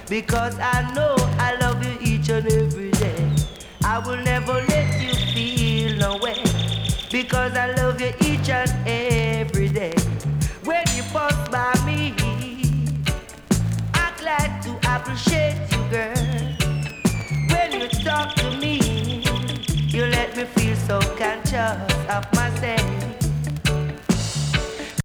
because I know I love you each and every day. I will never let you feel no way, because I love you each and every